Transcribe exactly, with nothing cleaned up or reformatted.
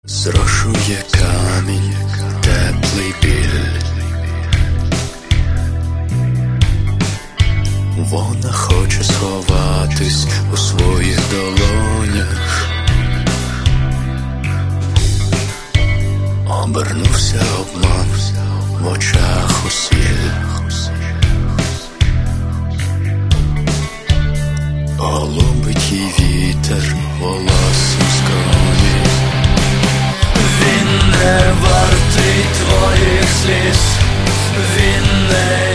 Зрошує камінь, теплий біль. Вона хоче сховатись у своїх долонях. Обернувся обман в очах усіль. Голубить їй вітер волоссям скроні. Він не вартий твоїх сліз, він не